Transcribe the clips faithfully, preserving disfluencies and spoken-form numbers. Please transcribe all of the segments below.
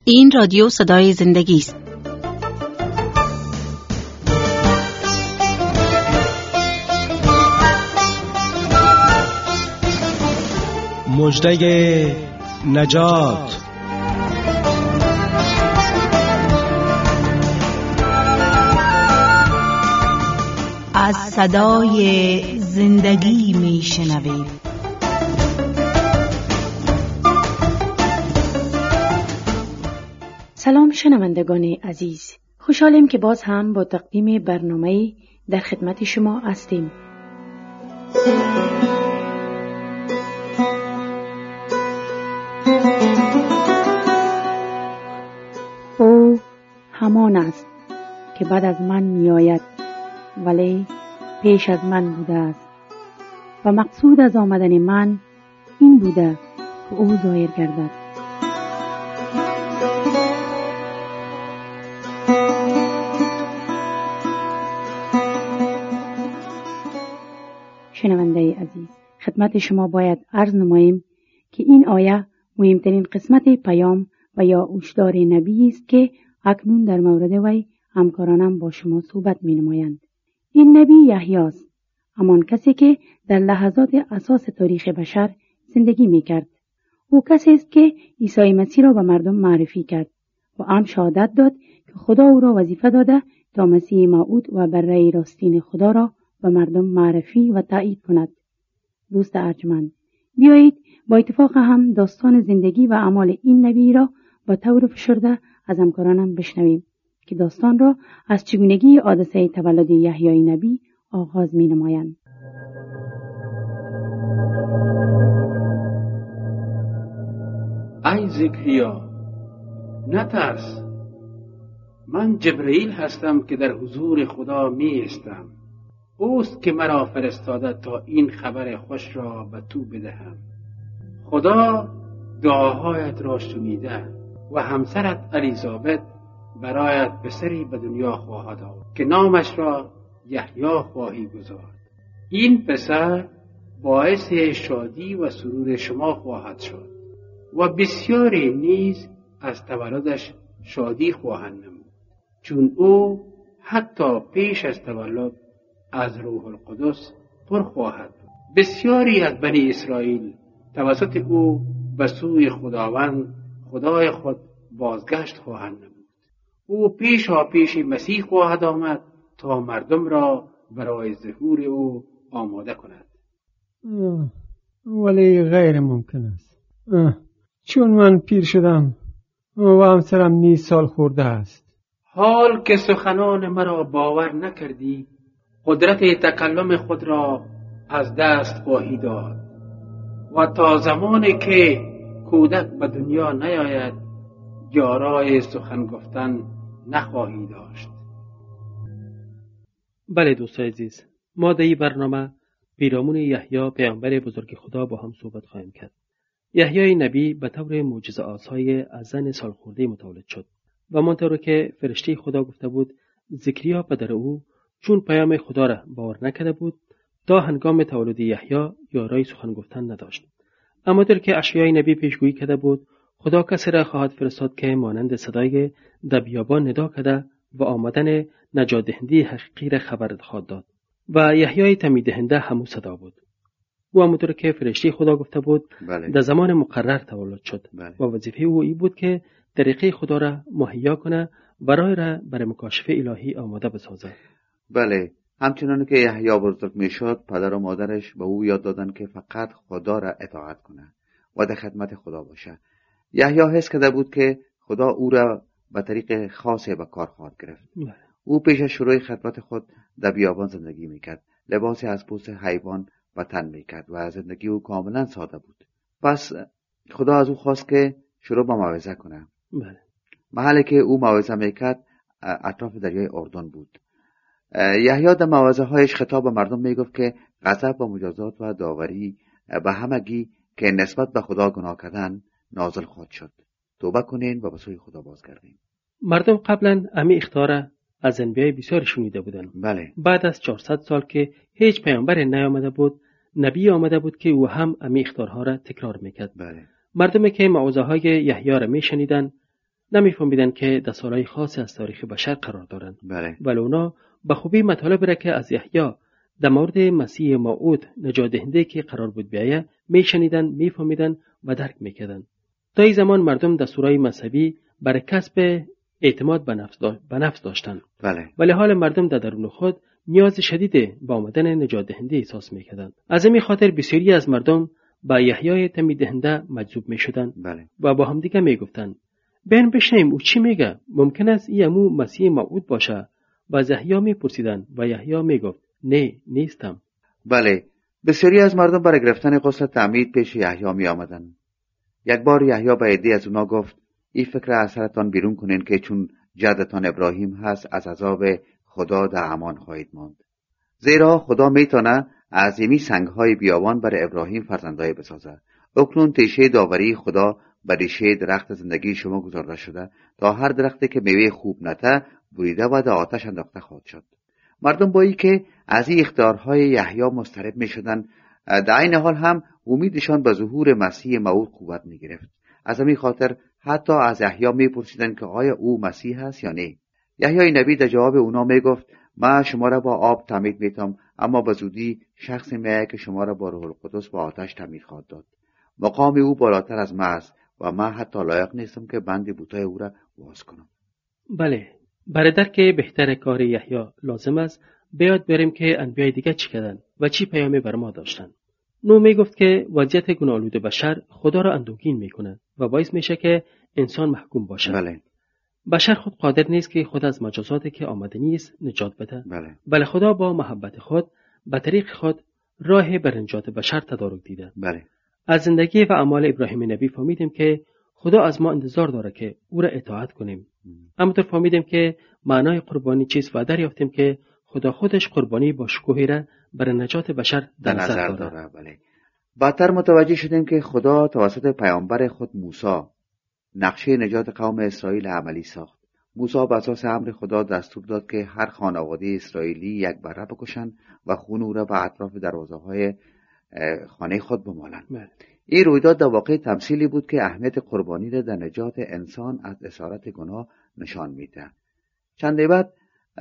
این رادیو صدای زندگی است. مژده نجات. از صدای زندگی می شنوید. سلام شنوندگان عزیز، خوشحالیم که باز هم با تقدیم برنامه‌ای در خدمت شما هستیم. او همان است که بعد از من می آید ولی پیش از من بوده است و مقصود از آمدن من این بوده که او ظاهر گردد. شنونده عزیز، خدمت شما باید عرض نماییم که این آیه مهمترین قسمت پیام و یا هشدار نبی است که اکنون در مورد وی همکارانم با شما صحبت می نمایند. این نبی یحیی است، همان کسی که در لحظات اساس تاریخ بشر زندگی می کرد. او کسی است که عیسی مسیح را به مردم معرفی کرد و هم شهادت داد که خدا او را وظیفه داده تا مسیح موعود و بره راستین خدا را به مردم معرفی و تایید کند. دوست ارجمند، بیایید با اتفاق هم داستان زندگی و اعمال این نبی را با طور فشرده از همکارانم بشنویم که داستان را از چگونگی حادثه تولد یحیی نبی آغاز می نمایند. ای زکریا، نترس، من جبرئیل هستم که در حضور خدا می استم. اوست که مرا فرستاده تا این خبر خوش را به تو بدهم. خدا دعاهایت را شنیده و همسرت الیزابت برایت پسری به دنیا خواهد آورد که نامش را یحیی خواهی گذارد. این پسر باعث شادی و سرور شما خواهد شد و بسیاری نیز از تولدش شادی خواهند نمود، چون او حتی پیش از تولد از روح القدس پر خواهد بود. بسیاری از بنی اسرائیل توسط او به سوی خداوند خدای خود بازگشت خواهند نمود. او پیشا پیش مسیح خواهد آمد تا مردم را برای ظهور او آماده کند. ولی غیر ممکن است، چون من پیر شدم و همسرم نیز سال خورده است. حال که سخنان مرا باور نکردی، قدرت تکلم خود را از دست خواهی داد و تا زمانی که کودک به دنیا نیاید یارای سخن گفتن نخواهی داشت. بله دوستان عزیز، ما در این برنامه پیرامون یحیی پیامبر بزرگ خدا با هم صحبت خواهیم کرد. یحیی نبی به طور معجزه آسای از زن سالخورده متولد شد و همانطور که فرشته خدا گفته بود، زکریا پدر او چون پیام خدا را باور نکرده بود تا هنگام تولد یحیی یارای سخن گفتن نداشت. اما در که اشعیا نبی پیشگویی کرده بود خدا کسی را خواهد فرستاد که مانند صدای در بیابان ندا کرده و آمدن نجات دهنده حقیقی را خبر خواهد داد و یحیی تمید دهنده همون صدا بود. او همونطور که فرشته خدا گفته بود بله. در زمان مقرر تولد شد بله. و وظیفه او این بود که طریقه خدا را مهیا کنه و راه را برای مکاشفه الهی آماده بسازد. بله، همچنان که یحیی بزرگ میشد پدر و مادرش به او یاد دادن که فقط خدا را اطاعت کنه و در خدمت خدا باشه. یحیی حس کرده بود که خدا او را به طریق خاصی به کار خواهد گرفت. بله. او پیش از شروع خدمت خود در بیابان زندگی میکرد، لباسی از پوست حیوان و تن میکرد و زندگی او کاملا ساده بود. پس خدا از او خواست که شروع به موعظه کنه. بله. محلی که او موعظه میکرد اطراف دریای اردن بود. یحیی در موعظه هایش خطاب به مردم میگفت که غضب و مجازات و داوری به همگی که نسبت به خدا گناه کردن نازل خواهد شد. توبه کنین و به سوی خدا بازگردین. مردم قبلا امی اخطار از انبیاء بسیار شنیده بودند. بله. بعد از چهارصد سال که هیچ پیامبر نیامده بود، نبی آمده بود که او هم امی اخطارها را تکرار میکرد. بله. مردمی که موعظه های یحیی را میشنیدند نمیفهمیدن که در سالهای خاصی از تاریخ بشر قرار دارند. بله. ولی اونا به خوبی مطالب را که از یحیی در مورد مسیح موعود نجات دهنده که قرار بود بیایه میشنیدن، میفهمیدن و درک میکردن. تا این زمان مردم در سورای مذهبی برای کسب اعتماد به نفس, دا... به نفس داشتند. بله. ولی حال مردم در درون خود نیاز شدید با آمدن نجات دهنده احساس میکردند. از این خاطر بسیاری از مردم با یحیی تمید دهنده مجذوب میشدند. بله. و با هم دیگه میگفتند بین بشنیم او چی میگه، ممکن است این امو مسیح موعود باشه. و از یحیی میپرسیدند و یحیی میگفت نه نیستم. بله. بسیاری از مردم برای گرفتن غسل تعمید پیش یحیی می آمدند. یک بار یحیی به عده از اونا گفت این فکر از سرتان بیرون کنین که چون جدتان ابراهیم هست از عذاب خدا در امان خواهید ماند. زیرا خدا میتونه عظیمی سنگهای بیابان برای ابراهیم فرزندای بسازه. اکنون تیشه داوری خدا بر ریشه درخت زندگی شما گذارده شده تا هر درختی که میوه خوب نته بریده و در آتش انداخته خواهد شد. مردم با ای که از این اختیارهای یحیی مضطرب میشدن، در این حال هم امیدشان به ظهور مسیح موعود قوت میگرفت. از همین خاطر حتی از یحیی میپرسیدند که آیا او مسیح است یا نه. یحیی نبی در جواب اونا میگفت من شما را با آب تعمید میتم، اما به زودی شخصی میآید که شما را با روح القدس و آتش تعمید خواهد داد. مقام او بالاتر از من است و من حتی لایق نیستم که بند بوتای او را باز کنم. بله. برای درک بهتر کار یحیی لازم است بیاد بریم که انبیای دیگه چی کردن و چی پیامی بر ما داشتن. نو می گفت که وضعیت گناه‌آلود بشر خدا را اندوهگین میکنه و باعث میشه که انسان محکوم باشه. بله. بشر خود قادر نیست که خود از مجازاتی که آمدنی است نجات بده. بله. بله خدا با محبت خود به طریق خود راه بر نجات بشر تدارک دیده. بله. از زندگی و اعمال ابراهیم نبی فهمیدیم که خدا از ما انتظار داره که او را اطاعت کنیم. همونطور فهمیدیم که معنای قربانی چیست و دریافتیم که خدا خودش قربانی با شکوهی را برای نجات بشر در نظر داره. داره. بله. بعدتر متوجه شدیم که خدا توسط پیامبر خود موسی نقشه نجات قوم اسرائیل عملی ساخت. موسی بر اساس امر خدا دستور داد که هر خانواده اسرائیلی یک بره بکشند و خون او را به اطراف دروازه‌های خانه خود بمالند. این رویداد در واقع تمثیلی بود که اهمیت قربانی را در نجات انسان از اسارت گناه نشان میده. چند بعد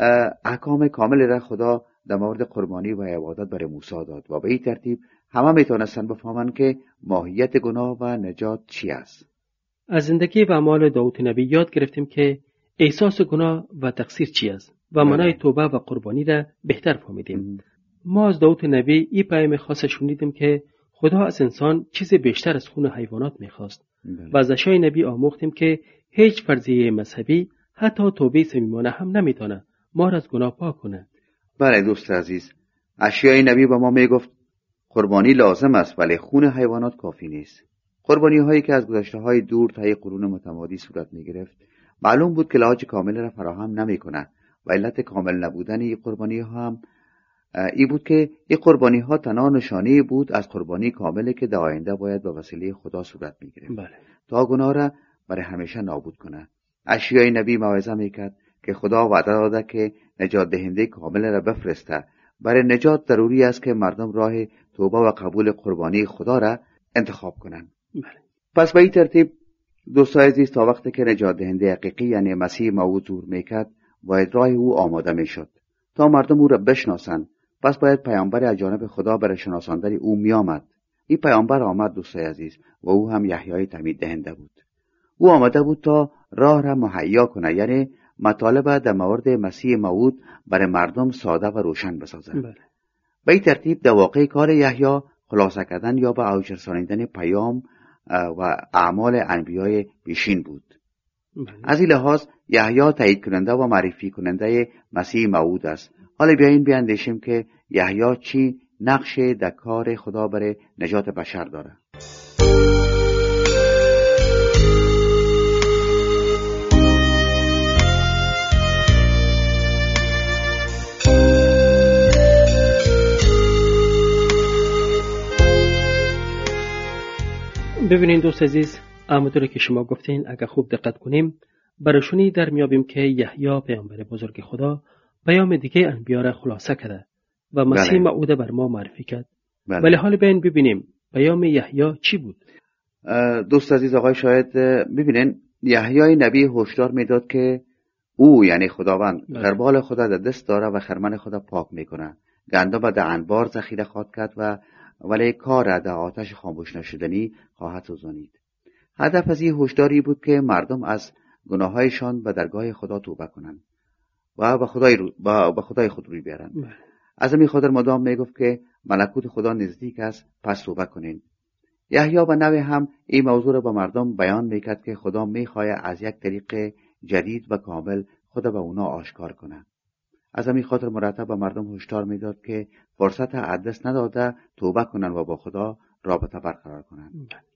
احکام کامل را خدا در مورد قربانی و عبادت برای موسی داد و به این ترتیب همه میتونستن بفهمند که ماهیت گناه و نجات چی است. از زندگی و اعمال داوود نبی یاد گرفتیم که احساس گناه و تقصیر چی است و معنای توبه و قربانی را بهتر فهمیدیم. ما از داوود نبی این پیام خاص شنیدیم که خدا از انسان چیز بیشتر از خون حیوانات میخواست و از اشیای نبی آموختیم که هیچ فرضیه مذهبی حتی توبه صمیمانه هم نمیتونه ما را از گناه پاک کنه. بله دوست عزیز، اشیای نبی به ما میگفت قربانی لازم است ولی خون حیوانات کافی نیست. قربانی هایی که از گذشته های دور تا قرون متمادی صورت می گرفت معلوم بود که علاج کامل را فراهم نمی کنه و علت کامل نبودن این قربانی ها هم ای بود که این قربانی ها تنها نشانه بود از قربانی کاملی که در آینده باید به وسیله خدا صورت می گرفت. بله. تا گناه را برای همیشه نابود کنه. اشیای نبی موعظه میکرد که خدا وعده داده که نجات دهنده کامل را بفرسته. برای نجات ضروری است که مردم راه توبه و قبول قربانی خدا را انتخاب کنند. بله. پس به این ترتیب دوستان عزیز تا وقتی که نجات دهنده حقیقی یعنی مسیح موعود ظهور میکرد باید راه او آماده میشد تا مردم او را بشناسند. پس باید پیامبر از جانب خدا برای شناساندن او می آمد. این پیامبر آمد دوستان عزیز و او هم یحیای تمید دهنده بود. او آمده بود تا راه را مهیا کنه، یعنی مطالب در مورد مسیح موعود برای مردم ساده و روشن بسازد. بله. به این ترتیب در واقع کار یحیی خلاصه کردن یا به اوج رسانیدن پیام و اعمال انبیای پیشین بود. بله. از این لحاظ یحیی تایید کننده و معرفی کننده مسیح موعود است. حالا بیاین بیاندیشیم که یحیی چی نقش در کار خدا برای نجات بشر داره. ببینید دوست عزیز، همونطور که شما گفتین اگر خوب دقت کنیم براشونی در میابیم که یحیی پیامبر بزرگ خدا پیام دیگه انبیا را خلاصه کرده و مسیح بله. موعود بر ما معرفی کرد. بله. ولی حال ببین ببینیم پیام یحیی چی بود. دوست عزیز آقای شاید ببینین یحیای نبی هشدار میداد که او یعنی خداوند غربال خدا در دست داره و خرمن خدا پاک میکنه. گندم در انبار ذخیره خواهد کرد و ولی کار در آتش خاموش نشدنی خواهد سوزانید. هدف از این هشداری بود که مردم از گناهایشان به درگاه خدا توبه کنند و به خدای رو به خدای خود روی بیارند. از همین خاطر مدام میگفت که ملکوت خدا نزدیک است، پس توبه کنین. یحیی به نوع هم این موضوع را به مردم بیان میکرد که خدا میخواهد از یک طریق جدید و کامل خود به اونا آشکار کنه. از همین خاطر مرتب به مردم هشدار میداد که فرصت از دست نداده توبه کنن و با خدا رابطه برقرار کنن.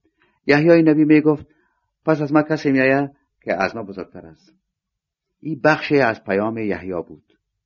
یحیی نبی میگفت پس از ما کسی میآید که از ما بزرگتر است. این بخشی از پیام یحیی بود.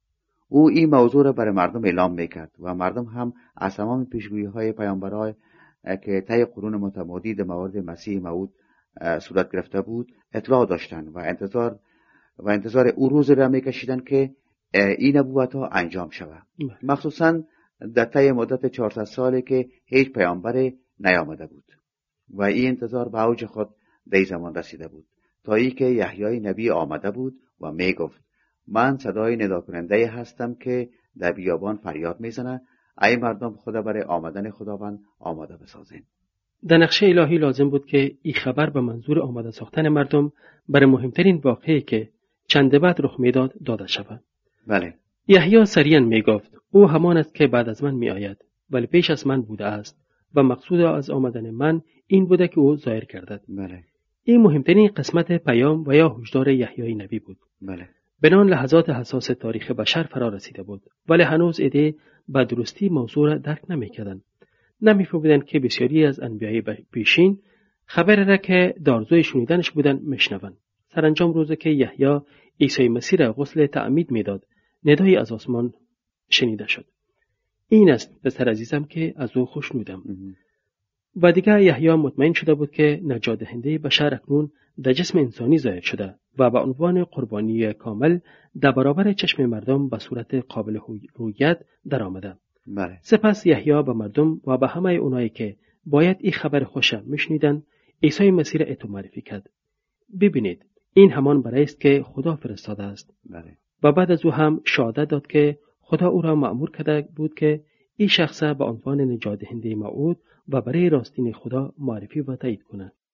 او این موضوع را برای مردم اعلام میکرد و مردم هم از تمام پیشگویی‌های پیامبران که طی قرون متمادی در مورد مسیح موعود صورت گرفته بود اطلاع داشتند و انتظار و انتظار او روز را میکشیدند که این نبوت‌ها انجام شود. مخصوصاً در طی مدت چهارصد سالی که هیچ پیامبر نیامده بود و این انتظار به اوج خود در زمان رسیده بود تا اینکه یحیی نبی آمده بود و میگفت من صدای ندا کننده هستم که در بیابان فریاد میزنه ای مردم خدا برای آمدن خداوند آماده بسازین. در نقشه الهی لازم بود که این خبر به منظور آماده ساختن مردم برای مهمترین واقعی که چند بعد رخ میداد داده شود. بله. یحیی سریعا میگفت او همان است که بعد از من میآید ولی پیش از من بوده است و مقصود از آمدن من این بوده که او ظاهر گردد. بله. این مهمترین قسمت پیام و یا هشدار یحیی نبی بود. بله. بنان لحظات حساس تاریخ بشر فرا رسیده بود ولی هنوز ایده به درستی موضوع را درک نمی‌کردند. نمی‌فهمیدند که بسیاری از انبیای پیشین خبر را که دارزوی شنیدنش بودند میشنوند. سرانجام روزی که یحیی عیسی مسیح را غسل تعمید میداد ندایی از آسمان شنیده شد. این است پسر عزیزم که از او خوشنودم. و دیگر یحیی مطمئن شده بود که نجات دهنده بشر اکنون در جسم انسانی ظاهر شده و به عنوان قربانی کامل در برابر چشم مردم به صورت قابل رویت در آمده. بله. سپس یحیی به مردم و به همه اونایی که باید این خبر خوش میشنیدن عیسی مسیح را اتو معرفی کرد. ببینید این همان برای است که خدا فرستاده است. بله. و بعد از او هم شهادت داد که خدا او را مأمور کرده بود که این شخص به عنوان نجات دهنده موعود و برای راستین خدا معرفی و تایید کند.